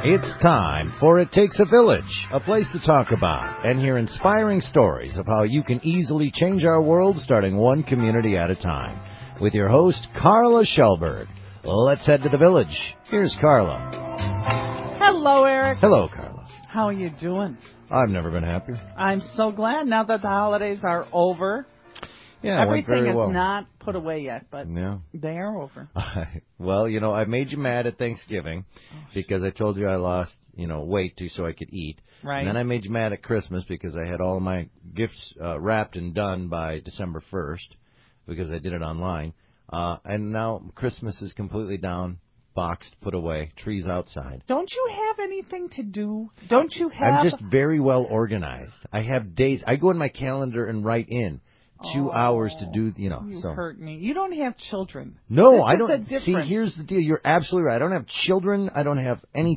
It's time for It Takes a Village, a place to talk about and hear inspiring stories of how you can easily change our world starting one community at a time. With your host, Carla Shellberg. Let's head to the village. Here's Carla. Hello, Eric. Hello, Carla. How are you doing? I've never been happier. I'm so glad now that the holidays are over. Yeah, everything is not put away yet, but they are over. Well, I made you mad at Thanksgiving because I told you I lost, weight so I could eat. Right. And then I made you mad at Christmas because I had all of my gifts wrapped and done by December 1st because I did it online. And now Christmas is completely down, boxed, put away, trees outside. Don't you have anything to do? Don't you have... I'm just very well organized. I have days. I go in my calendar and write in 2 hours to do, You hurt me. You don't have children. No, I don't. See, here's the deal. You're absolutely right. I don't have children. I don't have any.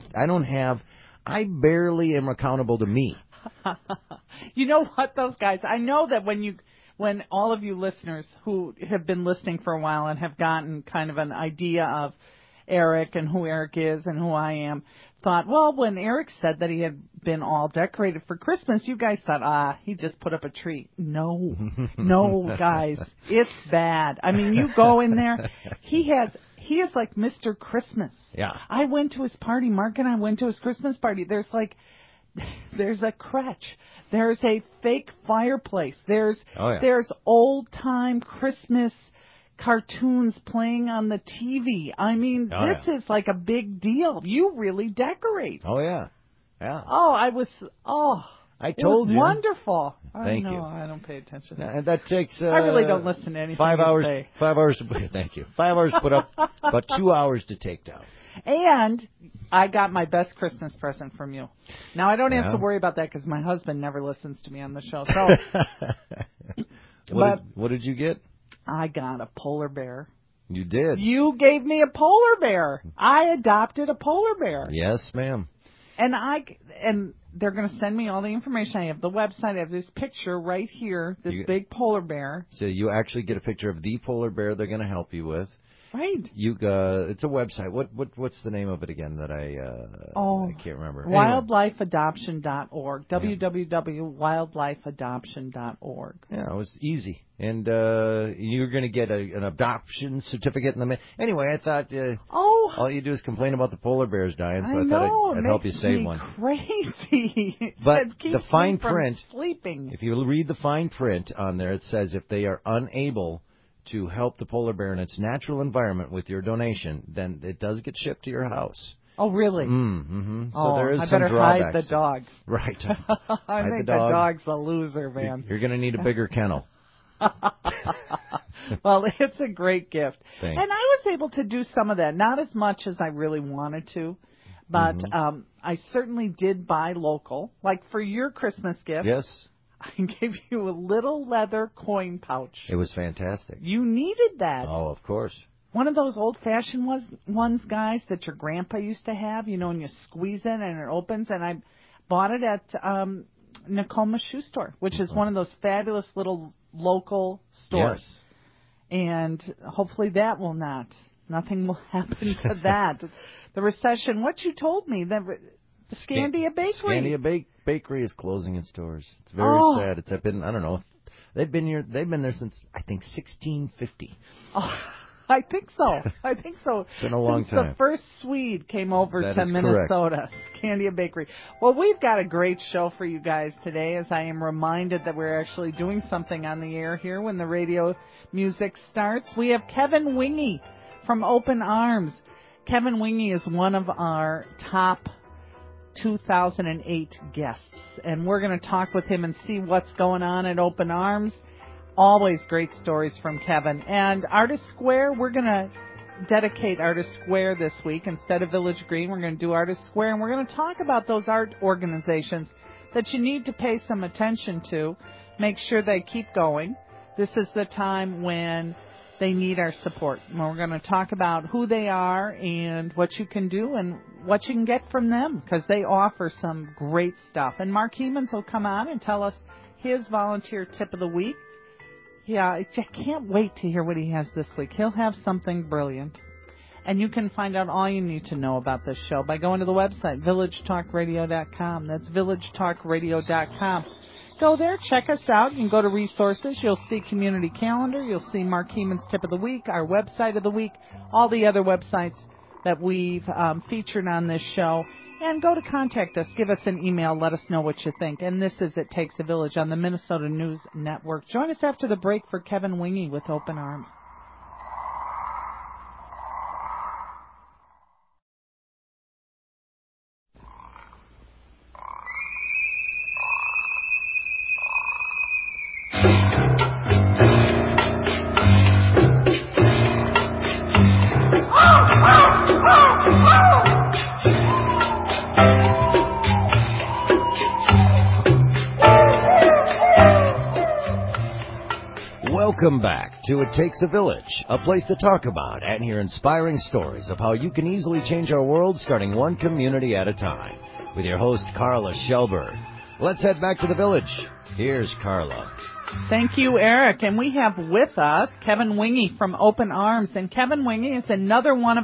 I barely am accountable to me. You know what, those guys, I know that when all of you listeners who have been listening for a while and have gotten kind of an idea of Eric and who Eric is and who I am, thought, well, when Eric said that he had been all decorated for Christmas, you guys thought, he just put up a tree. No, guys, it's bad. I mean, you go in there, he is like Mr. Christmas. Yeah. I went to his party. Mark and I went to his Christmas party. There's a crutch. There's a fake fireplace. There's old time Christmas cartoons playing on the TV. I mean, this is like a big deal. You really decorate. Oh, yeah. Yeah. I told you. Wonderful. Thank you. I don't pay attention. That takes... I really don't listen to anything 5 hours. You say. 5 hours to put... Thank you. 5 hours to put up, about 2 hours to take down. And I got my best Christmas present from you. Now, I don't have to worry about that because my husband never listens to me on the show. So, What did you get? I got a polar bear. You did? You gave me a polar bear. I adopted a polar bear. Yes, ma'am. And they're going to send me all the information. I have the website. I have this picture right here, big polar bear. So you actually get a picture of the polar bear they're going to help you with. Right. It's a website. What's the name of it again that I can't remember. Wildlifeadoption.org. www.wildlifeadoption.org. Yeah, it was easy. And you're going to get an adoption certificate in the mail. Anyway, I thought all you do is complain about the polar bears dying, so I thought I'd help you save one. Crazy. But the fine print, sleeping. If you read the fine print on there, it says if they are unable to help the polar bear in its natural environment with your donation, then it does get shipped to your house. Oh, really? Mm-hmm. So there is some drawbacks. I better hide the dog. Right. I think the dog's a loser, man. You're going to need a bigger kennel. Well, it's a great gift. Thanks. And I was able to do some of that, not as much as I really wanted to, but I certainly did buy local. Like for your Christmas gift. Yes. I gave you a little leather coin pouch. It was fantastic. You needed that. Oh, of course. One of those old-fashioned ones, guys, that your grandpa used to have, and you squeeze it and it opens. And I bought it at Nakoma Shoe Store, which is one of those fabulous little local stores. Yes. And hopefully nothing will happen to that. The recession, what you told me, the Scandia Bakery. Scandia Bakery is closing its doors. It's very sad. I don't know. They've been there since, I think, 1650. Oh, I think so. It's been a long time. The first Swede came over to Correct. Minnesota, Scandia Bakery. Well, we've got a great show for you guys today, as I am reminded that we're actually doing something on the air here when the radio music starts. We have Kevin Wingy from Open Arms. Kevin Wingy is one of our top 2008 guests, and we're going to talk with him and see what's going on at Open Arms. Always great stories from Kevin. And Artist Square, we're going to dedicate Artist Square this week. Instead of Village Green, we're going to do Artist Square, and we're going to talk about those art organizations that you need to pay some attention to. Make sure they keep going. This is the time when they need our support. And we're going to talk about who they are and what you can do and what you can get from them, because they offer some great stuff. And Mark Hemans will come on and tell us his volunteer tip of the week. Yeah, I can't wait to hear what he has this week. He'll have something brilliant. And you can find out all you need to know about this show by going to the website, villagetalkradio.com. That's villagetalkradio.com. Go there, check us out. You can go to resources. You'll see community calendar. You'll see Mark Heeman's tip of the week, our website of the week, all the other websites that we've featured on this show. And go to contact us. Give us an email. Let us know what you think. And this is It Takes a Village on the Minnesota News Network. Join us after the break for Kevin Winge with Open Arms. Welcome back to It Takes a Village, a place to talk about and hear inspiring stories of how you can easily change our world starting one community at a time. With your host, Carla Shelberg. Let's head back to the village. Here's Carla. Thank you, Eric. And we have with us Kevin Winge from Open Arms. And Kevin Winge is another one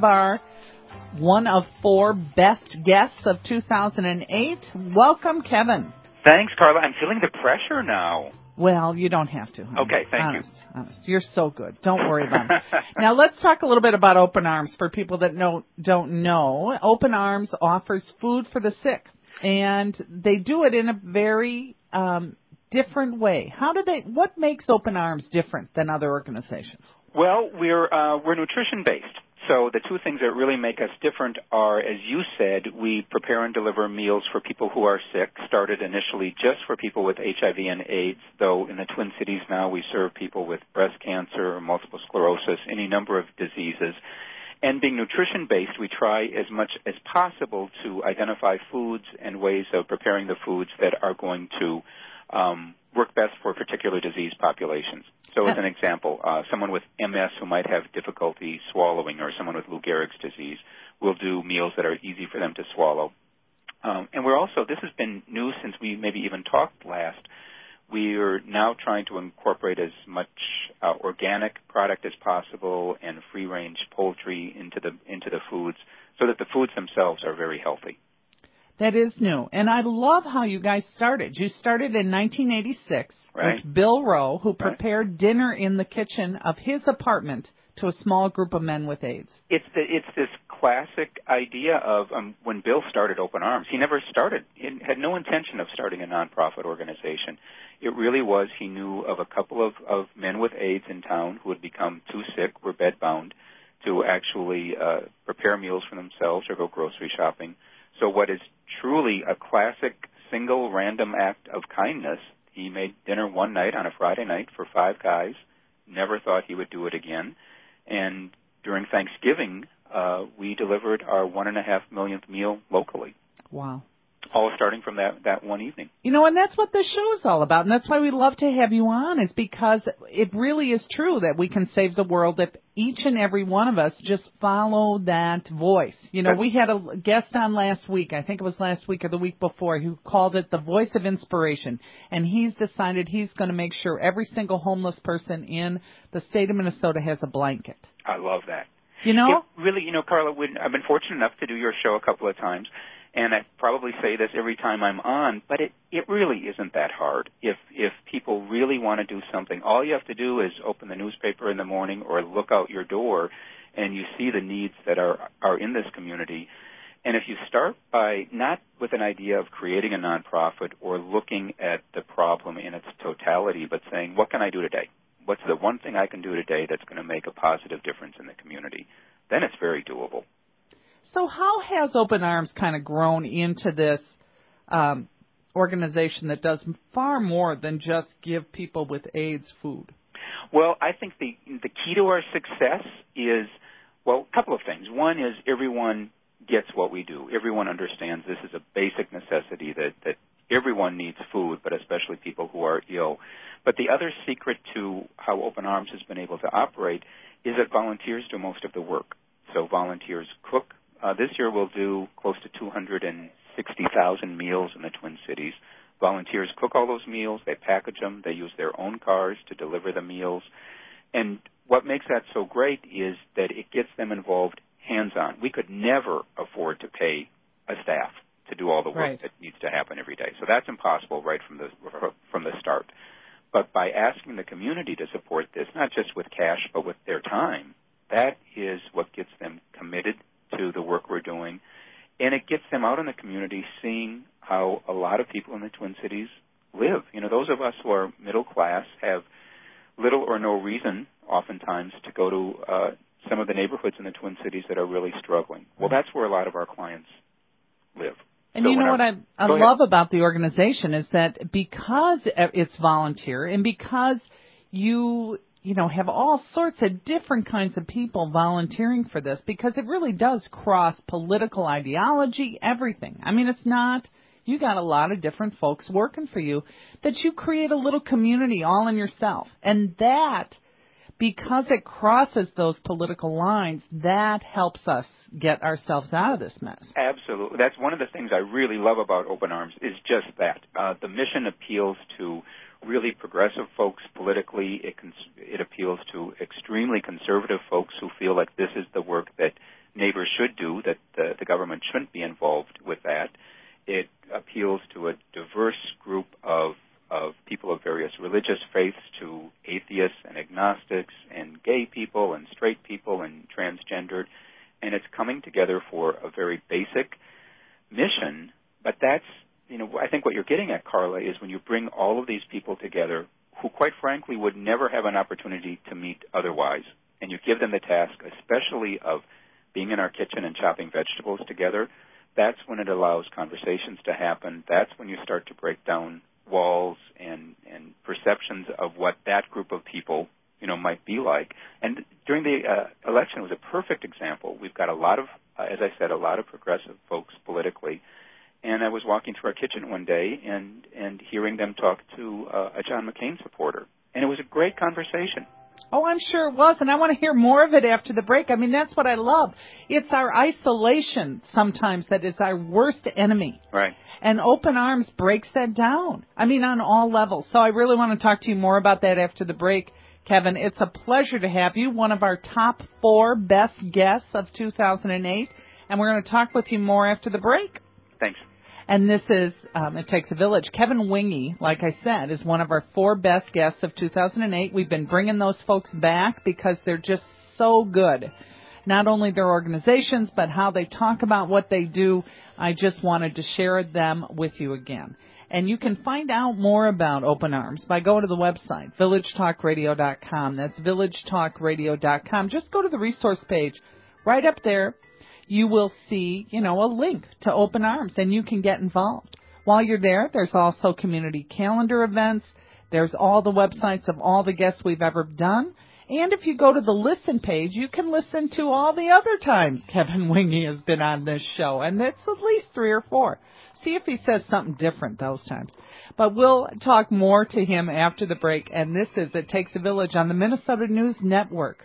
of 4 best guests of 2008. Welcome, Kevin. Thanks, Carla. I'm feeling the pressure now. Well, you don't have to. Okay, thank you. Honest. You're so good. Don't worry about it. Now, let's talk a little bit about Open Arms for people that don't know. Open Arms offers food for the sick, and they do it in a very different way. What makes Open Arms different than other organizations? Well, we're nutrition-based. So the 2 things that really make us different are, as you said, we prepare and deliver meals for people who are sick, started initially just for people with HIV and AIDS, though in the Twin Cities now we serve people with breast cancer, multiple sclerosis, any number of diseases. And being nutrition-based, we try as much as possible to identify foods and ways of preparing the foods that are going to work best for particular disease populations. So as an example, someone with MS who might have difficulty swallowing, or someone with Lou Gehrig's disease, we'll do meals that are easy for them to swallow. And we're also, this has been new since we maybe even talked last, we're now trying to incorporate as much organic product as possible and free-range poultry into the foods so that the foods themselves are very healthy. That is new. And I love how you guys started. You started in 1986 right. with Bill Rowe, who prepared dinner in the kitchen of his apartment to a small group of men with AIDS. It's this classic idea of when Bill started Open Arms. He had no intention of starting a nonprofit organization. It really was, he knew of a couple of men with AIDS in town who had become too sick, were bedbound, to actually prepare meals for themselves or go grocery shopping. So what is truly a classic single random act of kindness, he made dinner one night on a Friday night for 5 guys, never thought he would do it again. And during Thanksgiving, we delivered our 1.5 millionth meal locally. Wow. All starting from that one evening. You know, and that's what this show is all about, and that's why we love to have you on, is because it really is true that we can save the world if each and every one of us just follow that voice. You know, we had a guest on last week, I think it was last week or the week before, who called it the voice of inspiration, and he's decided he's going to make sure every single homeless person in the state of Minnesota has a blanket. I love that. You know? It really, Carla, I've been fortunate enough to do your show a couple of times. And I probably say this every time I'm on, but it really isn't that hard. If people really want to do something, all you have to do is open the newspaper in the morning or look out your door, and you see the needs that are in this community. And if you start by not with an idea of creating a nonprofit or looking at the problem in its totality, but saying, what can I do today? What's the one thing I can do today that's going to make a positive difference in the community? Then it's very doable. So how has Open Arms kind of grown into this organization that does far more than just give people with AIDS food? Well, I think the key to our success is, well, a couple of things. One is everyone gets what we do. Everyone understands this is a basic necessity that everyone needs food, but especially people who are ill. But the other secret to how Open Arms has been able to operate is that volunteers do most of the work. So volunteers cook. This year we'll do close to 260,000 meals in the Twin Cities. Volunteers cook all those meals. They package them. They use their own cars to deliver the meals. And what makes that so great is that it gets them involved on. We could never afford to pay a staff to do all the work that needs to happen every day. So that's impossible right from the start. But by asking the community to support this, not just with cash, but with their time, that is what gets them committed to the work we're doing. And it gets them out in the community seeing how a lot of people in the Twin Cities live. You know, those of us who are middle class have little or no reason, oftentimes, to go to some of the neighborhoods in the Twin Cities that are really struggling. Well, that's where a lot of our clients live. And you know what I love about the organization is that because it's volunteer and because you have all sorts of different kinds of people volunteering for this, because it really does cross political ideology, everything. I mean, it's not, you got a lot of different folks working for you, that you create a little community all in yourself. And that, because it crosses those political lines, that helps us get ourselves out of this mess. Absolutely. That's one of the things I really love about Open Arms is just that. The mission appeals to really progressive folks politically. It appeals to extremely conservative folks who feel like this is the work that neighbors should do, that the government shouldn't be involved with that. It appeals to a diverse group of people of various religious faiths, to atheists and agnostics and gay people and straight people and transgendered. And it's coming together for a very basic mission. But that's, I think what you're getting at, Carla, is when you bring all of these people together who, quite frankly, would never have an opportunity to meet otherwise, and you give them the task, especially of being in our kitchen and chopping vegetables together, that's when it allows conversations to happen. That's when you start to break down walls and perceptions of what that group of people, might be like. And during the election, it was a perfect example. We've got a lot of, as I said, a lot of progressive folks politically. And I was walking through our kitchen one day and hearing them talk to a John McCain supporter. And it was a great conversation. Oh, I'm sure it was, and I want to hear more of it after the break. I mean, that's what I love. It's our isolation sometimes that is our worst enemy. Right. And Open Arms breaks that down. I mean, on all levels. So I really want to talk to you more about that after the break, Kevin. It's a pleasure to have you, one of our top 4 best guests of 2008. And we're going to talk with you more after the break. Thanks. And this is It Takes a Village. Kevin Winge, like I said, is one of our 4 best guests of 2008. We've been bringing those folks back because they're just so good. Not only their organizations, but how they talk about what they do. I just wanted to share them with you again. And you can find out more about Open Arms by going to the website, villagetalkradio.com. That's villagetalkradio.com. Just go to the resource page. Right up there, you will see, a link to Open Arms, and you can get involved. While you're there, there's also community calendar events. There's all the websites of all the guests we've ever done. And if you go to the listen page, you can listen to all the other times Kevin Winge has been on this show, and it's at least 3 or 4. See if he says something different those times. But we'll talk more to him after the break, and this is It Takes a Village on the Minnesota News Network.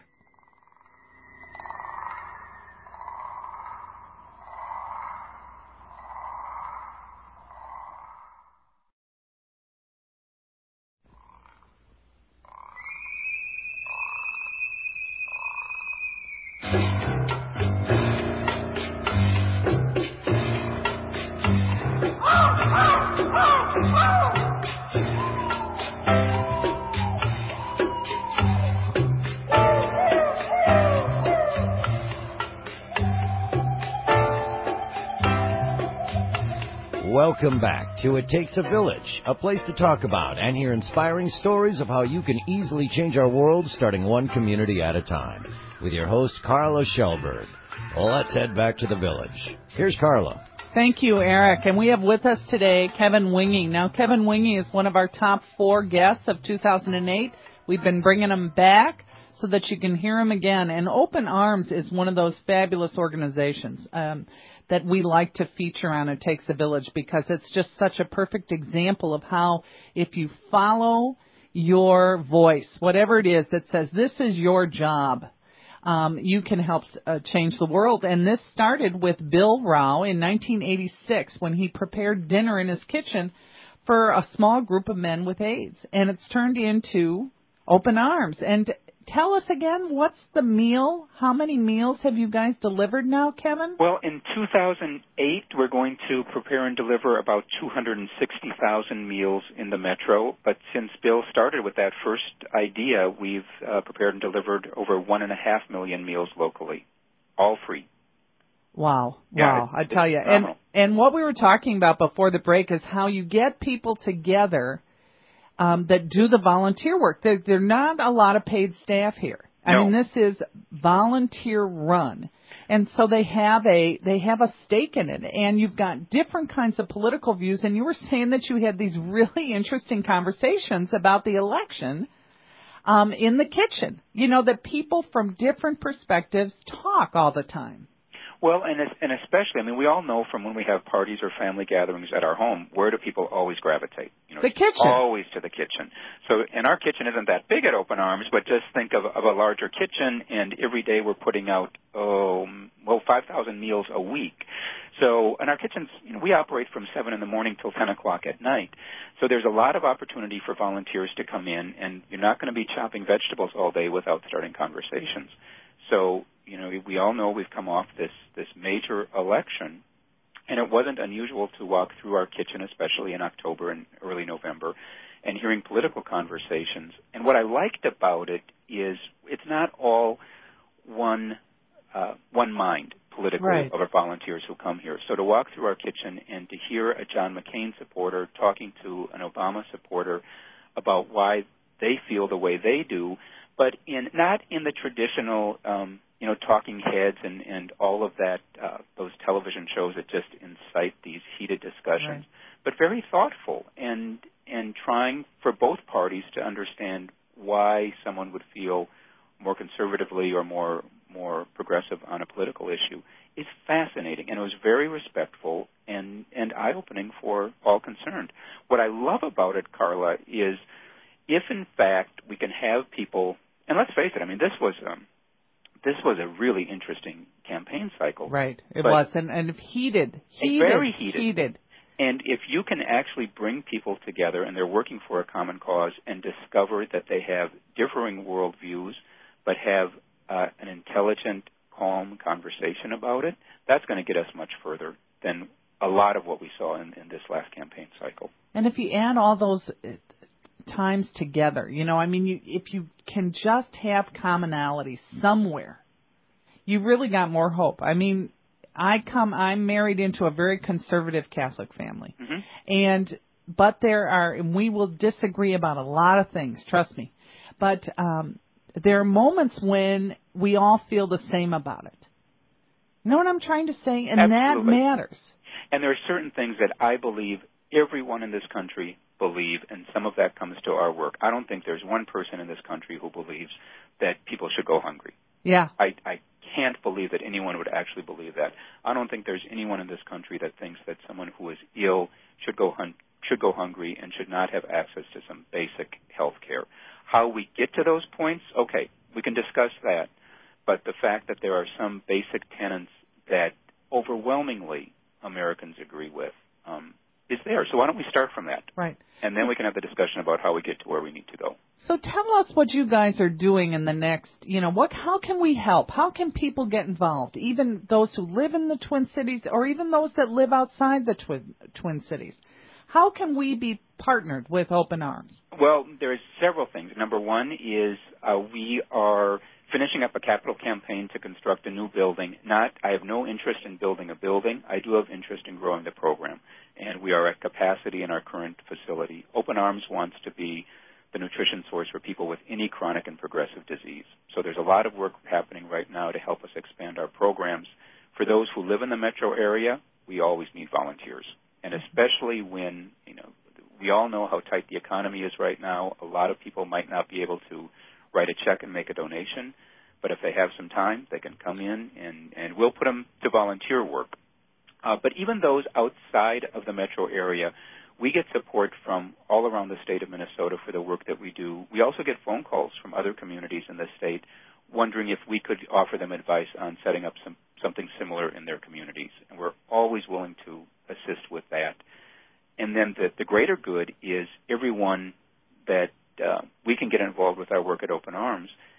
Welcome back to It Takes a Village, a place to talk about and hear inspiring stories of how you can easily change our world starting one community at a time. With your host, Carla Shellberg. Well, let's head back to the village. Here's Carla. Thank you, Eric. And we have with us today Kevin Winge. Now, Kevin Winge is one of our top 4 guests of 2008. We've been bringing him back so that you can hear him again. And Open Arms is one of those fabulous organizations that we like to feature on It Takes a Village, because it's just such a perfect example of how if you follow your voice, whatever it is that says this is your job, you can help change the world. And this started with Bill Rao in 1986 when he prepared dinner in his kitchen for a small group of men with AIDS. And it's turned into Open Arms. And tell us again, what's the meal? How many meals have you guys delivered now, Kevin? Well, in 2008, we're going to prepare and deliver about 260,000 meals in the metro. But since Bill started with that first idea, we've prepared and delivered over 1.5 million meals locally, all free. Wow. Yeah, wow. I tell you. And what we were talking about before the break is how you get people together that do the volunteer work. There are not a lot of paid staff here. No. I mean, this is volunteer run. And so they have a stake in it. And you've got different kinds of political views. And you were saying that you had these really interesting conversations about the election in the kitchen. You know, that people from different perspectives talk all the time. Well, and especially, I mean, we all know from when we have parties or family gatherings at our home, where do people always gravitate? You know, the kitchen. Always to the kitchen. So, and our kitchen isn't that big at Open Arms, but just think of a larger kitchen, and every day we're putting out, 5,000 meals a week. So, and our kitchens, you know, we operate from 7 in the morning till 10 o'clock at night. So there's a lot of opportunity for volunteers to come in, and you're not going to be chopping vegetables all day without starting conversations. So, you know, we all know we've come off this major election, and it wasn't unusual to walk through our kitchen, especially in October and early November, and hearing political conversations. And what I liked about it is it's not all one mind politically right. of our volunteers who come here. So to walk through our kitchen and to hear a John McCain supporter talking to an Obama supporter about why they feel the way they do, but not in the traditional, talking heads and all of that, those television shows that just incite these heated discussions, right. but very thoughtful and trying for both parties to understand why someone would feel more conservatively or more progressive on a political issue is fascinating, and it was very respectful and eye-opening for all concerned. What I love about it, Carla, is if in fact we can have people, and let's face it, I mean, this was a really interesting campaign cycle. Right, it was, and heated. Very heated. And if you can actually bring people together and they're working for a common cause and discover that they have differing worldviews but have an intelligent, calm conversation about it, that's going to get us much further than a lot of what we saw in this last campaign cycle. And if you add all those times together, if you can just have commonality somewhere, you really got more hope. I mean, I'm married into a very conservative Catholic family. Mm-hmm. But we will disagree about a lot of things, trust me. But there are moments when we all feel the same about it. You know what I'm trying to say? And Absolutely. that matters. And there are certain things that I believe everyone in this country believe, and some of that comes to our work. I don't think there's one person in this country who believes that people should go hungry. Yeah. I can't believe that anyone would actually believe that. I don't think there's anyone in this country that thinks that someone who is ill should go hungry and should not have access to some basic health care. How we get to those points, okay, we can discuss that. But the fact that there are some basic tenets that overwhelmingly Americans agree with is there. So why don't we start from that? Right. And then we can have the discussion about how we get to where we need to go. So tell us what you guys are doing in the next, how can we help? How can people get involved? Even those who live in the Twin Cities or even those that live outside the Twin Cities. How can we be partnered with Open Arms? Well, there's several things. Number one is we are finishing up a capital campaign to construct a new building. I have no interest in building a building. I do have interest in growing the program. And we are at capacity in our current facility. Open Arms wants to be the nutrition source for people with any chronic and progressive disease. So there's a lot of work happening right now to help us expand our programs. For those who live in the metro area, we always need volunteers. And especially when, we all know how tight the economy is right now. A lot of people might not be able to write a check and make a donation. But if they have some time, they can come in and we'll put them to volunteer work. But even those outside of the metro area, we get support from all around the state of Minnesota for the work that we do. We also get phone calls from other communities in the state wondering if we could offer them advice on setting up something similar in their communities. And we're always willing to assist with that. And then the greater good is everyone that we can get involved with our work at Open Arms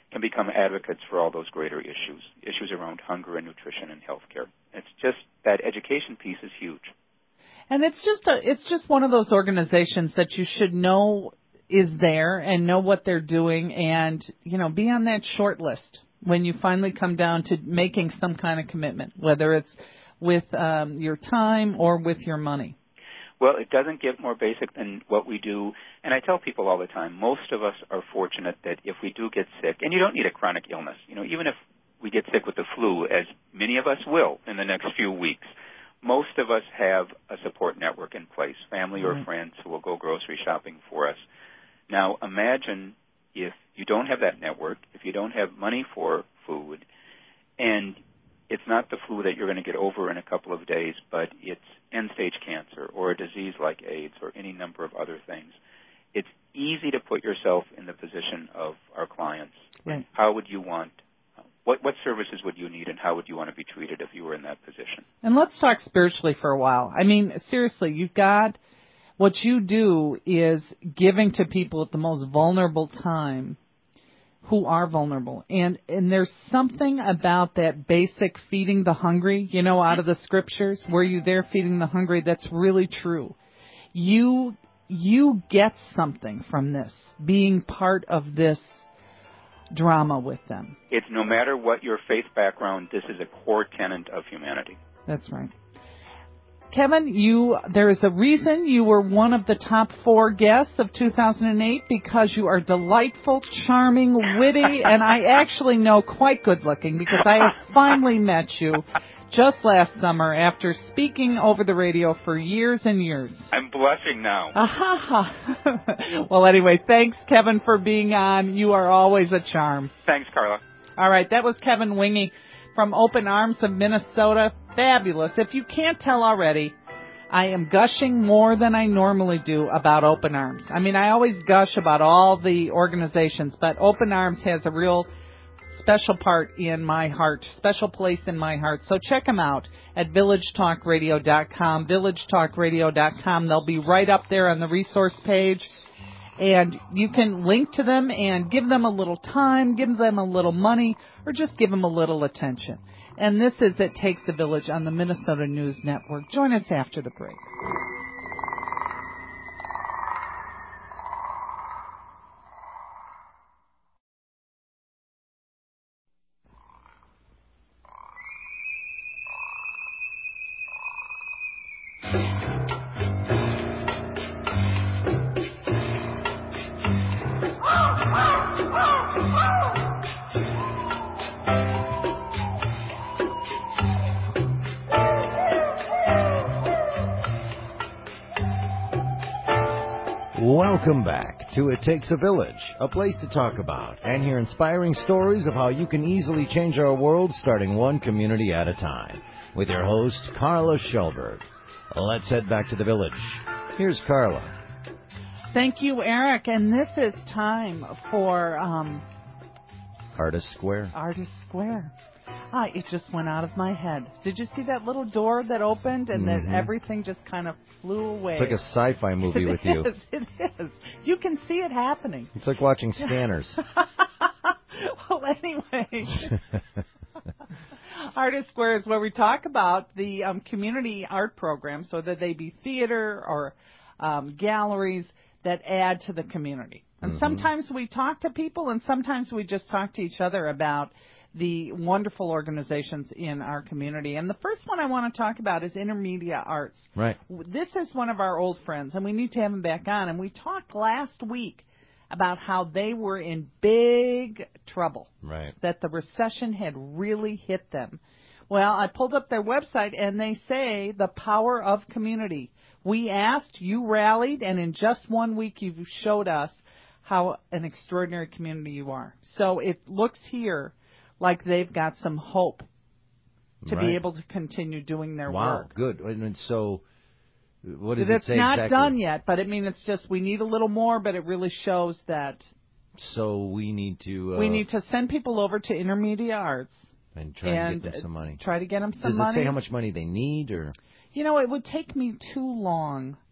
can become advocates for all those greater issues around hunger and nutrition and health care. It's just that education piece is huge. And it's just one of those organizations that you should know is there and know what they're doing and, be on that short list when you finally come down to making some kind of commitment, whether it's with your time or with your money. Well, it doesn't get more basic than what we do. And I tell people all the time, most of us are fortunate that if we do get sick, and you don't need a chronic illness, even if we get sick with the flu, as many of us will in the next few weeks, most of us have a support network in place, family or friends who will go grocery shopping for us. Now, imagine if you don't have that network, if you don't have money for food, and it's not the flu that you're going to get over in a couple of days, but it's end-stage cancer or a disease like AIDS or any number of other things. It's easy to put yourself in the position of our clients. Right. How would you want, what services would you need and how would you want to be treated if you were in that position? And let's talk spiritually for a while. I mean, seriously, what you do is giving to people at the most vulnerable time who are vulnerable. And there's something about that basic feeding the hungry, out of the scriptures, where you're there feeding the hungry, that's really true. You get something from this, being part of this drama with them. It's no matter what your faith background, this is a core tenet of humanity. That's right. Kevin, there is a reason you were one of the top 4 guests of 2008 because you are delightful, charming, witty, and I actually know quite good looking because I have finally met you just last summer after speaking over the radio for years and years. I'm blushing now. Well, anyway, thanks, Kevin, for being on. You are always a charm. Thanks, Carla. All right, that was Kevin Winge from Open Arms of Minnesota. Fabulous. If you can't tell already, I am gushing more than I normally do about Open Arms. I mean, I always gush about all the organizations, but Open Arms has a real special part in my heart, special place in my heart. So check them out at villagetalkradio.com, villagetalkradio.com. They'll be right up there on the resource page. And you can link to them and give them a little time, give them a little money, or just give them a little attention. And this is It Takes a Village on the Minnesota News Network. Join us after the break. Welcome back to It Takes a Village, a place to talk about and hear inspiring stories of how you can easily change our world starting one community at a time. With your host, Carla Schellberg. Let's head back to the village. Here's Carla. Thank you, Eric. And this is time for Artist Square. Artist Square. It just went out of my head. Did you see that little door that opened and then everything just kind of flew away? It's like a sci-fi movie with you. It is. You can see it happening. It's like watching Scanners. Well, anyway. Artist Square is where we talk about the community art programs, whether they be theater or galleries that add to the community. And sometimes we talk to people and sometimes we just talk to each other about the wonderful organizations in our community. And the first one I want to talk about is Intermedia Arts. Right. This is one of our old friends, and we need to have him back on. And we talked last week about how they were in big trouble. Right. That the recession had really hit them. Well, I pulled up their website, and they say the power of community. We asked, you rallied, and in just 1 week you've showed us how an extraordinary community you are. So it looks here like they've got some hope to be able to continue doing their work. Wow, good. And so what does it say It's not exactly? done yet, but I mean, it's just we need a little more, but it really shows that. So we need to... we need to send people over to Intermedia Arts. And try to get them some money. Try to get them some money. Does it say how much money they need? Or it would take me too long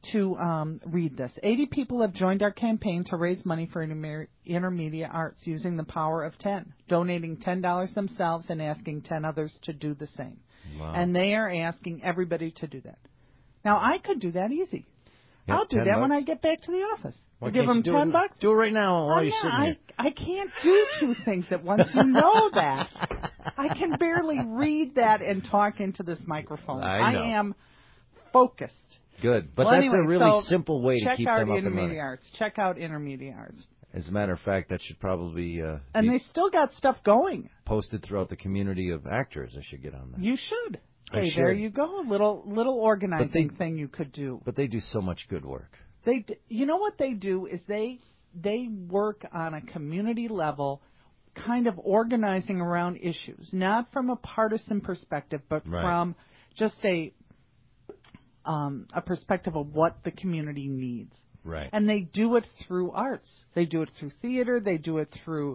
to read this. 80 people have joined our campaign to raise money for intermediate arts using the power of 10, donating $10 themselves and asking 10 others to do the same. Wow. And they are asking everybody to do that. Now, I could do that easy. Yeah, I'll do that $10. when I get back to the office. Why Give can't them you do $10. it? Do it right now while you're sitting here. I can't do two things at once. You know that. I can barely read that and talk into this microphone. I know. I am focused. Good, but Well, that's anyway, a really so simple way to keep them up and running. Intermediate Arts. Check out Intermediate Arts. As a matter of fact, that should probably And be they still got stuff going. posted throughout the community of actors. I should get on that. You should. I Hey, should. there you go. A little organizing thing you could do. But they do so much good work. You know what they do is they work on a community level, kind of organizing around issues, not from a partisan perspective, but Right. from just a perspective of what the community needs. Right. And they do it through arts. They do it through theater. They do it through,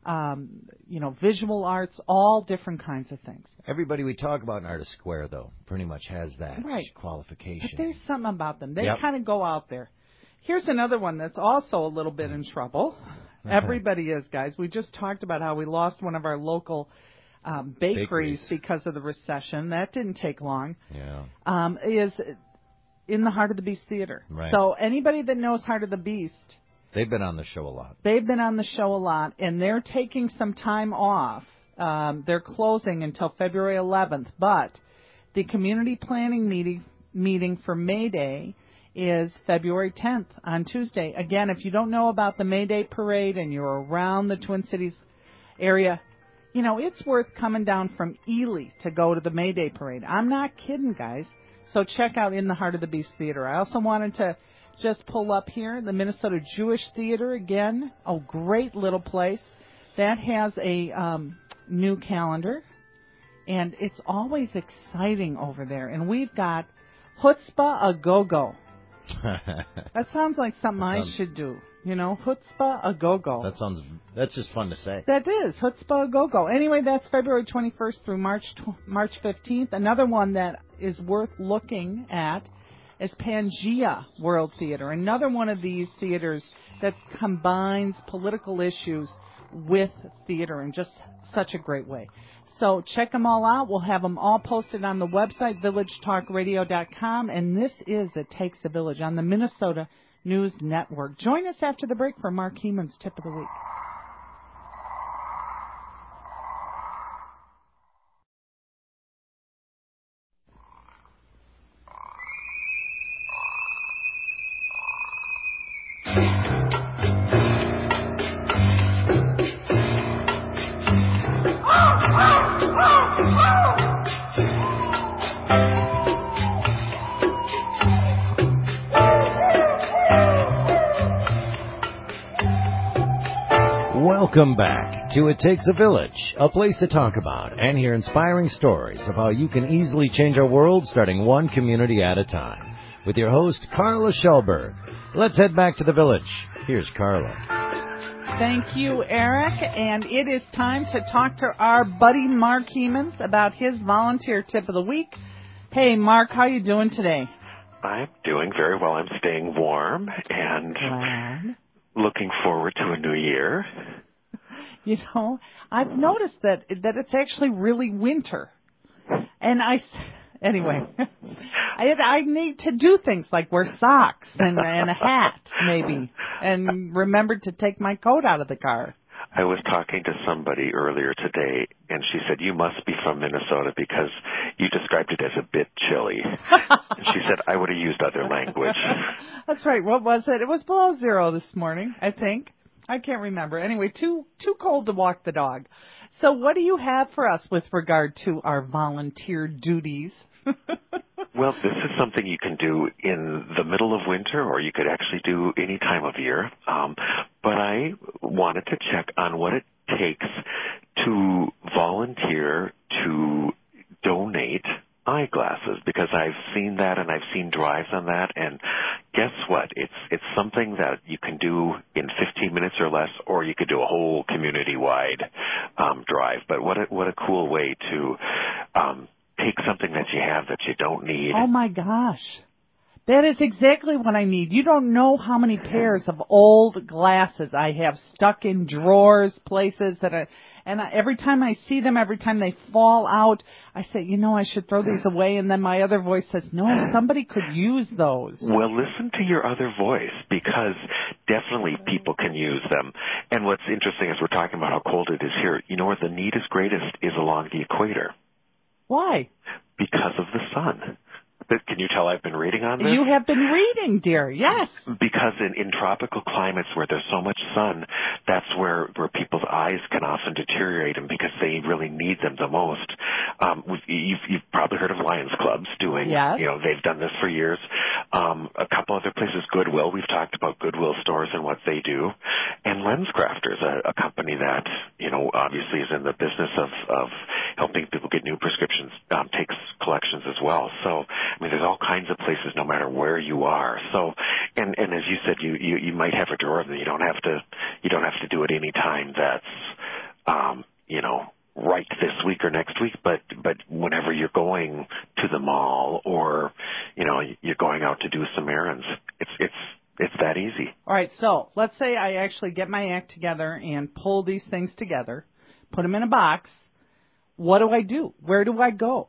visual arts, all different kinds of things. Everybody we talk about in Artist Square, though, pretty much has that Right. qualification. But there's something about them. They Yep. kind of go out there. Here's another one that's also a little bit in trouble. Everybody is, guys. We just talked about how we lost one of our local bakeries because of the recession. That didn't take long. Yeah. Is in the Heart of the Beast Theater. Right. So anybody that knows Heart of the Beast, They've been on the show a lot. they've been on the show a lot, and they're taking some time off. They're closing until February 11th, but the community planning meeting for May Day is February 10th on Tuesday. Again, if you don't know about the May Day parade and you're around the Twin Cities area, it's worth coming down from Ely to go to the May Day parade. I'm not kidding, guys. So check out In the Heart of the Beast Theater. I also wanted to just pull up here the Minnesota Jewish Theater again. A great little place. That has a new calendar, and it's always exciting over there. And we've got Chutzpah A Go-Go. That sounds like something I should do. Chutzpah A Go-Go. That's just fun to say. That is Chutzpah A Go-Go. Anyway, that's February 21st through March 15th. Another one that is worth looking at is Pangea World Theater. Another one of these theaters that combines political issues with theater in just such a great way. So check them all out. We'll have them all posted on the website, villagetalkradio.com. And this is It Takes a Village on the Minnesota News Network. Join us after the break for Mark Heeman's Tip of the Week. Welcome back to It Takes a Village, a place to talk about and hear inspiring stories of how you can easily change our world starting one community at a time. With your host, Carla Schellberg. Let's head back to the village. Here's Carla. Thank you, Eric. And it is time to talk to our buddy Mark Heemans about his volunteer tip of the week. Hey, Mark, how you doing today? I'm doing very well. I'm staying warm and Glad. looking forward to a new year. I've noticed that it's actually really winter. And anyway, I need to do things like wear socks and a hat, maybe, and remember to take my coat out of the car. I was talking to somebody earlier today, and she said, you must be from Minnesota because you described it as a bit chilly. And she said, I would have used other language. That's right. What was it? It was below zero this morning, I think. I can't remember. Anyway, too cold to walk the dog. So what do you have for us with regard to our volunteer duties? Well, this is something you can do in the middle of winter, or you could actually do any time of year. But I wanted to check on what it takes to volunteer to donate eyeglasses, because I've seen that and I've seen drives on that, and guess what? It's something that you can do in 15 minutes or less, or you could do a whole community-wide drive. But what a cool way to take something that you have that you don't need. Oh my gosh. That is exactly what I need. You don't know how many pairs of old glasses I have stuck in drawers, places every time I see them, every time they fall out, I say, I should throw these away. And then my other voice says, no, somebody could use those. Well, listen to your other voice, because definitely people can use them. And what's interesting is we're talking about how cold it is here. You know where the need is greatest is along the equator. Why? Because of the sun. Can you tell I've been reading on this? You have been reading, dear, yes. Because in tropical climates where there's so much sun, that's where people's eyes can often deteriorate, and because they really need them the most. You've probably heard of Lions Clubs doing, yes. They've done this for years. A couple other places, Goodwill, we've talked about Goodwill stores and what they do. And LensCrafters, a company that, obviously is in the business of helping people get new prescriptions, takes collections as well. So, there's all kinds of places no matter where you are. So, and as you said, you might have a drawer that you don't have to do it any time that's, right this week or next week, but whenever you're going to the mall or, you're going out to do some errands, it's that easy. All right, so let's say I actually get my act together and pull these things together, put them in a box. What do I do? Where do I go?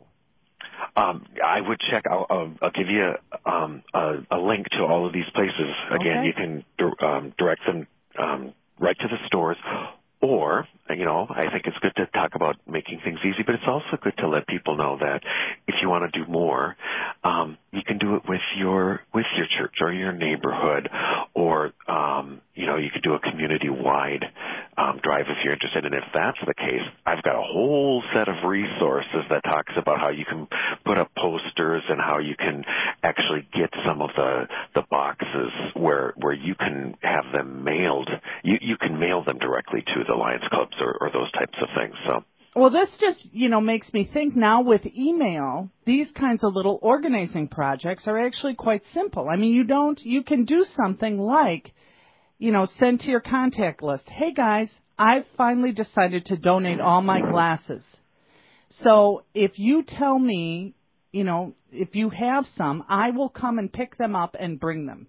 I would check. I'll give you a link to all of these places. Again, okay. You can direct them right to the stores. Or, I think it's good to talk about making things easy, but it's also good to let people know that if you want to do more, you can do it with your church or your neighborhood, or you could do a community-wide drive if you're interested. And if that's the case, I've got a whole set of resources that talks about how you can put up posters and how you can actually get some of the boxes where you can have them mailed. You can mail them directly to the Lions Clubs or those types of things. So. Well, this just, makes me think now with email, these kinds of little organizing projects are actually quite simple. You can do something like, send to your contact list, hey guys, I've finally decided to donate all my glasses. So if you tell me, if you have some, I will come and pick them up and bring them.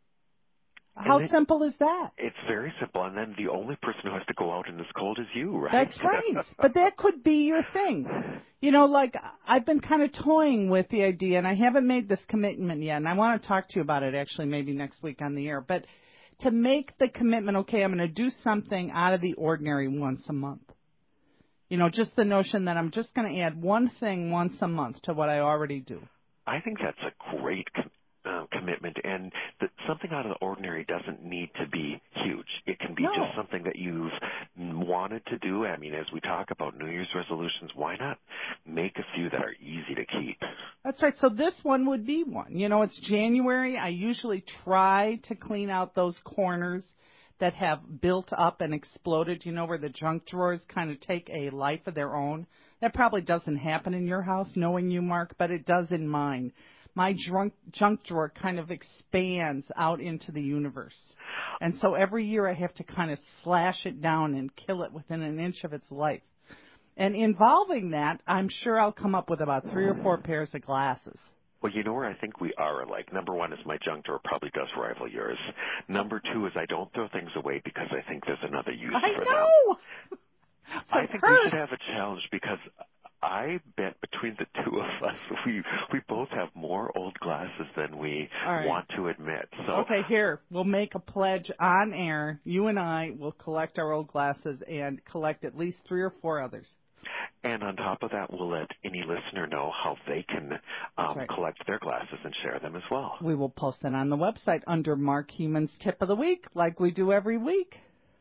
How simple is that? It's very simple, and then the only person who has to go out in this cold is you, right? That's right. But that could be your thing. I've been kind of toying with the idea, and I haven't made this commitment yet, and I want to talk to you about it actually maybe next week on the air. But to make the commitment, okay, I'm going to do something out of the ordinary once a month. Just the notion that I'm just going to add one thing once a month to what I already do. I think that's a great commitment, and something out of the ordinary doesn't need to be huge. It can be just something that you've wanted to do. As we talk about New Year's resolutions, why not make a few that are easy to keep? That's right. So this one would be one. It's January. I usually try to clean out those corners that have built up and exploded, where the junk drawers kind of take a life of their own. That probably doesn't happen in your house, knowing you, Mark, but it does in mine. My junk drawer kind of expands out into the universe. And so every year I have to kind of slash it down and kill it within an inch of its life. And involving that, I'm sure I'll come up with about 3 or 4 pairs of glasses. Well, where I think we are alike. Number one is my junk drawer probably does rival yours. Number two is I don't throw things away because I think there's another use for them. I know! I think we should have a challenge because I bet between the two of us, we both have more old glasses than we want to admit. So. Okay, here, we'll make a pledge on air. You and I will collect our old glasses and collect at least 3 or 4 others. And on top of that, we'll let any listener know how they can collect their glasses and share them as well. We will post it on the website under Mark Heuman's Tip of the Week, like we do every week.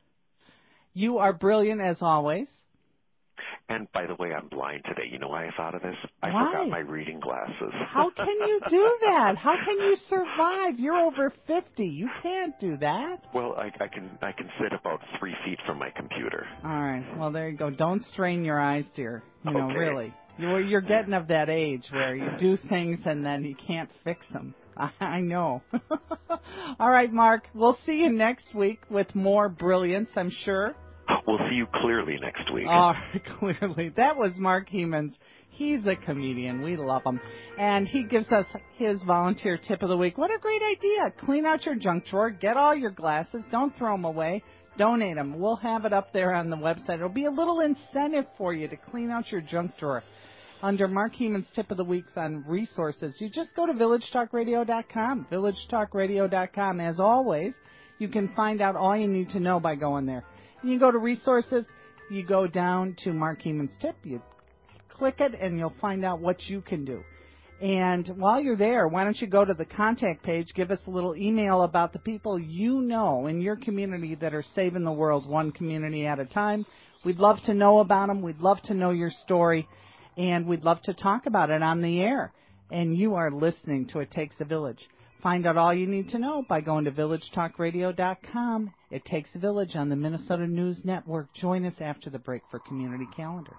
You are brilliant as always. And by the way, I'm blind today. You know why I thought of this? I Why? forgot my reading glasses. How can you do that? How can you survive? You're over 50. You can't do that. Well, I can sit about 3 feet from my computer. All right. Well, there you go. Don't strain your eyes, dear. Okay. Really. You're getting of that age where you do things and then you can't fix them. I know. All right, Mark. We'll see you next week with more brilliance, I'm sure. We'll see you clearly next week. Clearly. That was Mark Hemans. He's a comedian. We love him. And he gives us his volunteer tip of the week. What a great idea. Clean out your junk drawer. Get all your glasses. Don't throw them away. Donate them. We'll have it up there on the website. It'll be a little incentive for you to clean out your junk drawer. Under Mark Hemans' tip of the weeks on resources, you just go to villagetalkradio.com. Villagetalkradio.com. As always, you can find out all you need to know by going there. And you go to resources, you go down to Mark Hemans' tip, you click it, and you'll find out what you can do. And while you're there, why don't you go to the contact page, give us a little email about the people you know in your community that are saving the world one community at a time. We'd love to know about them. We'd love to know your story, and we'd love to talk about it on the air. And you are listening to It Takes a Village. Find out all you need to know by going to villagetalkradio.com. It Takes a Village on the Minnesota News Network. Join us after the break for Community Calendar.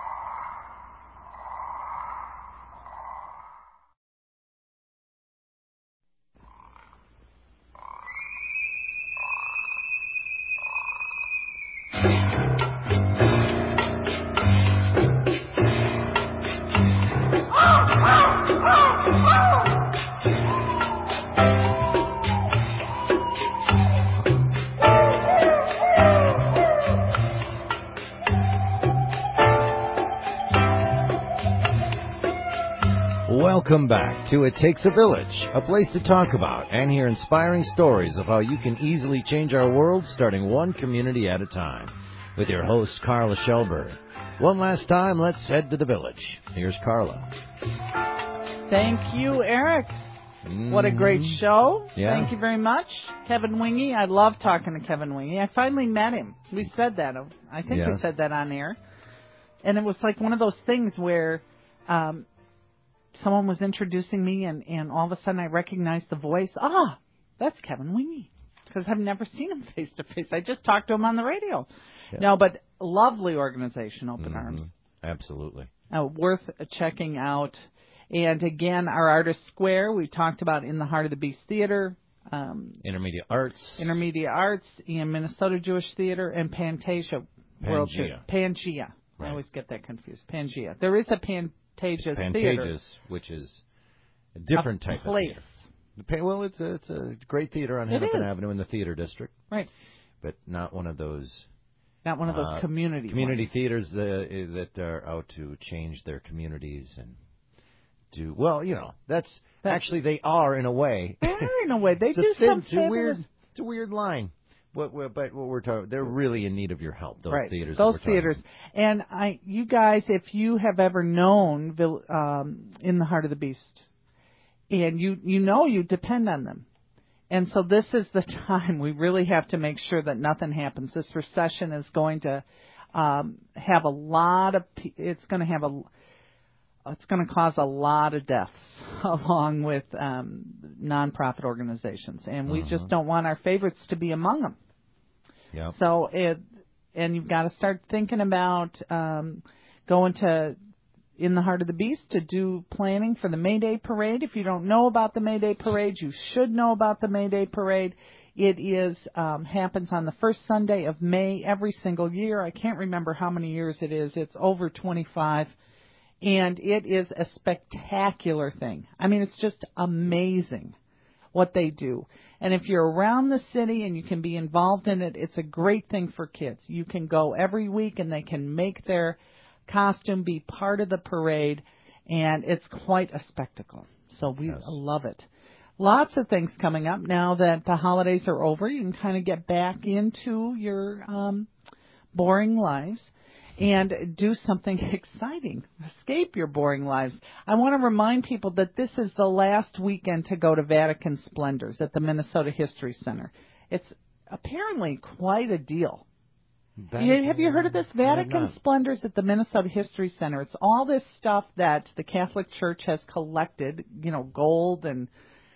Welcome back to It Takes a Village, a place to talk about and hear inspiring stories of how you can easily change our world starting one community at a time. With your host, Carla Shelburne. One last time, let's head to the village. Here's Carla. Thank you, Eric. What a great show. Yeah. Thank you very much. Kevin Wingy. I love talking to Kevin Wingy. I finally met him. We said that. I think we said that on air. And it was like one of those things where someone was introducing me, and all of a sudden I recognized the voice. That's Kevin Wingy, because I've never seen him face to face. I just talked to him on the radio. Yeah. No, but lovely organization, Open Arms. Absolutely. Worth checking out. And again, our Artist Square, we talked about in the Heart of the Beast Theater. Intermediate Arts, and Minnesota Jewish Theater, and Pantasia. Pangea. Right. I always get that confused. Pangea. There is a Pantages Theater, which is a different type of theater. Well, it's a great theater on Hennepin Avenue in the Theater District, right? But not one of those. Not one of those community theaters that are out to change their communities and do well. You know, that's actually they are in a way. They are in a way. They do something weird. It's a weird line. But what we're talking, they're really in need of your help. Those right. theaters. Those theaters. And you guys, if you have ever known In the Heart of the Beast, and you depend on them, and so this is the time we really have to make sure that nothing happens. This recession is going to have a lot of. It's going to cause a lot of deaths along with nonprofit organizations, and we just don't want our favorites to be among them. Yeah. So and you've got to start thinking about going to In the Heart of the Beast to do planning for the May Day Parade. If you don't know about the May Day Parade, you should know about the May Day Parade. It is happens on the first Sunday of May every single year. I can't remember how many years it is. It's over 25. And it is a spectacular thing. I mean, it's just amazing what they do. And if you're around the city and you can be involved in it, it's a great thing for kids. You can go every week and they can make their costume be part of the parade, and it's quite a spectacle. So we love it. Lots of things coming up now that the holidays are over. You can kind of get back into your boring lives and do something exciting. Escape your boring lives. I want to remind people that this is the last weekend to go to Vatican Splendors at the Minnesota History Center. It's apparently quite a deal. Have you heard of this? Vatican Splendors at the Minnesota History Center. It's all this stuff that the Catholic Church has collected, gold and,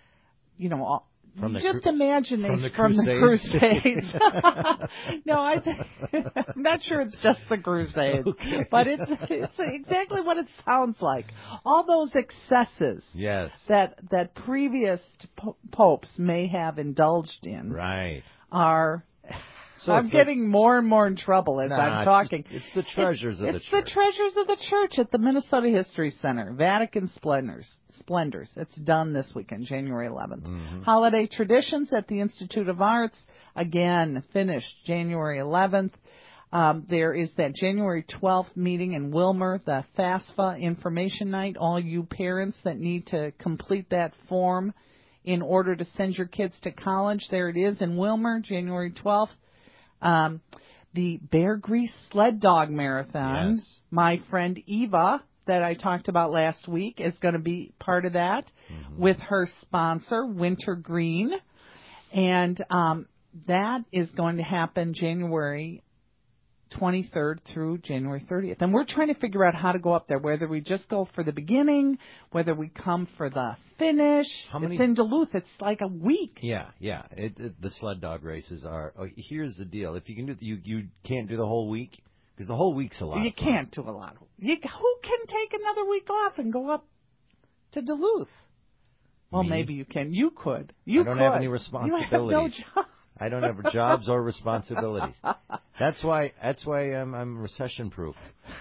imagine from the Crusades. No, I'm not sure it's just the Crusades, but it's exactly what it sounds like. All those excesses that previous popes may have indulged in right. are I'm getting more and more in trouble as I'm talking. It's the treasures of the church. It's the treasures of the church at the Minnesota History Center. Vatican Splendors. It's done this weekend, January 11th. Mm-hmm. Holiday Traditions at the Institute of Arts, again, finished January 11th. There is that January 12th meeting in Wilmer, the FAFSA Information Night. All you parents that need to complete that form in order to send your kids to college, there it is in Wilmer, January 12th. The Bear Grease Sled Dog Marathon. Yes. My friend Eva, that I talked about last week, is going to be part of that with her sponsor, Wintergreen. And that is going to happen January 23rd through January 30th. And we're trying to figure out how to go up there, whether we just go for the beginning, whether we come for the finish. It's in Duluth. It's like a week. Yeah. The sled dog races are. Oh, here's the deal. If you can do, you can't do the whole week because the whole week's a lot. You can't do a lot. Who can take another week off and go up to Duluth? Well, maybe you can. You could. I don't have any responsibilities. You have no job. I don't have jobs or responsibilities. That's why I'm recession proof.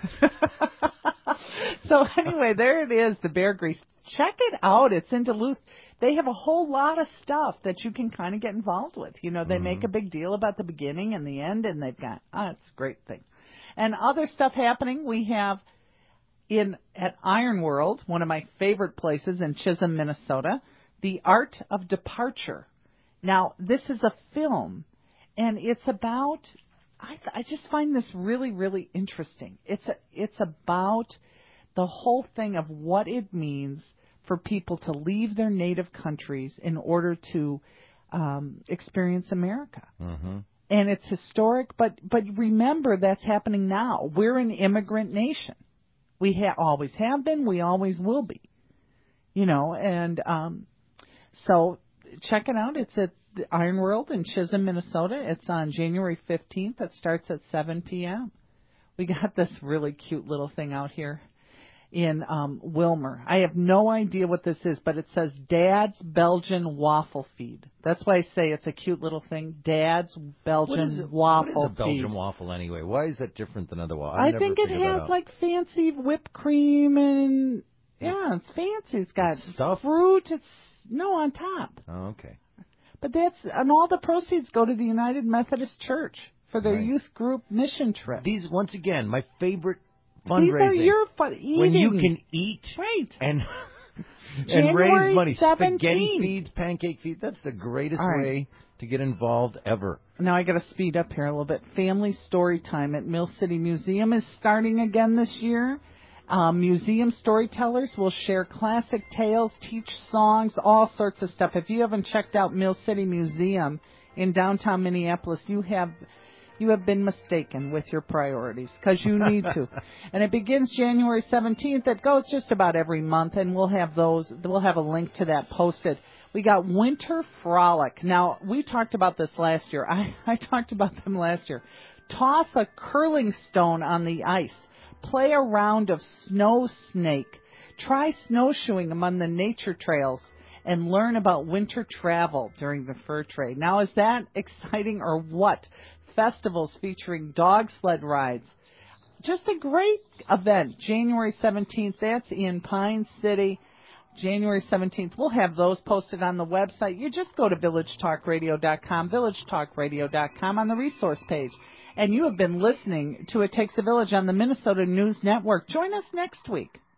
So anyway, there it is, the Bear Grease. Check it out. It's in Duluth. They have a whole lot of stuff that you can kind of get involved with. You know, they make a big deal about the beginning and the end, and they've got it's a great thing. And other stuff happening, we have at Iron World, one of my favorite places in Chisholm, Minnesota, The Art of Departure. Now, this is a film, and it's about, I just find this really, really interesting. It's about the whole thing of what it means for people to leave their native countries in order to experience America. Mm-hmm. And it's historic, but remember that's happening now. We're an immigrant nation. We always have been, we always will be. You know, and so check it out. It's at the Iron World in Chisholm, Minnesota. It's on January 15th. It starts at 7 p.m. We got this really cute little thing out here in Wilmer. I have no idea what this is, but it says Dad's Belgian Waffle Feed. That's why I say it's a cute little thing. Dad's Belgian Waffle Feed. What is a Belgian waffle anyway? Why is that different than other waffles? I think it has like fancy whipped cream and it's fancy. It's got fruit. It's on top. Oh, okay. But and all the proceeds go to the United Methodist Church for their youth group mission trip. These, once again, my favorite fundraising. These are your fun eating. When you can eat and raise money. 17th. Spaghetti feeds, pancake feeds. That's the greatest way to get involved ever. Now I got to speed up here a little bit. Family Story Time at Mill City Museum is starting again this year. Museum storytellers will share classic tales, teach songs, all sorts of stuff. If you haven't checked out Mill City Museum in downtown Minneapolis, you have been mistaken with your priorities, because you need to. And it begins January 17th. It goes just about every month, and we'll have a link to that posted. We got Winter Frolic. Now, we talked about this last year. I talked about them last year. Toss a curling stone on the ice. Play a round of snow snake. Try snowshoeing among the nature trails and learn about winter travel during the fur trade. Now, is that exciting or what? Festivals featuring dog sled rides. Just a great event. January 17th, that's in Pine City. January 17th. We'll have those posted on the website. You just go to villagetalkradio.com, villagetalkradio.com on the resource page. And you have been listening to It Takes a Village on the Minnesota News Network. Join us next week.